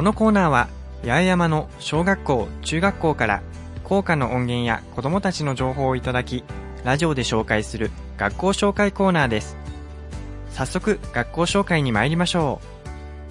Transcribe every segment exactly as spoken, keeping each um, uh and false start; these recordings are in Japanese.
のコーナーは八重山の小学校中学校から校歌の音源や子どもたちの情報をいただき、ラジオで紹介する学校紹介コーナーです。早速学校紹介に参りましょう。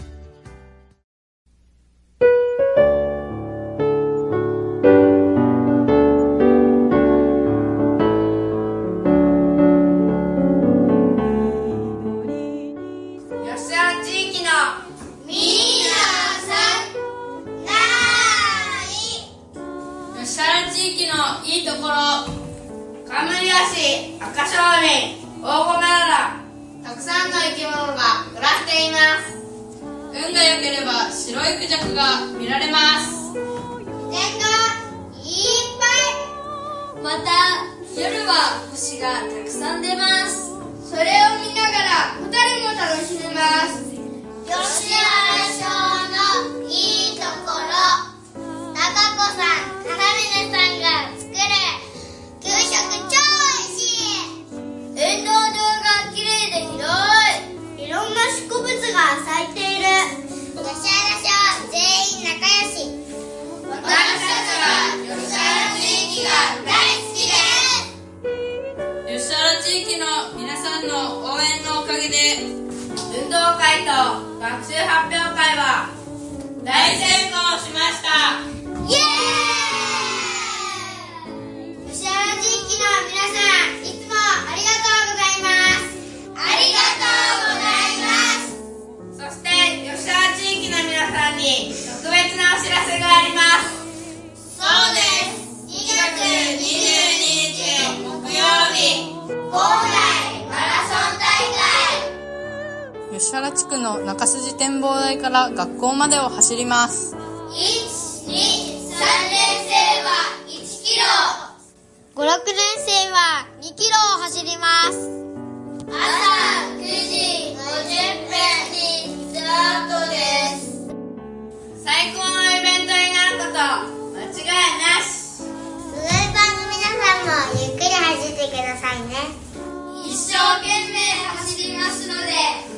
吉原地区の中筋展望台から学校までを走ります。 いち、に、さんねんせいはいちキロ、 ご、ろくねんせいはにキロを走ります。 朝くじごじゅっぷんにスタートです。最高のイベントになること間違いなし。 運営班の皆さんもゆっくり走ってくださいね。 一生懸命走りますので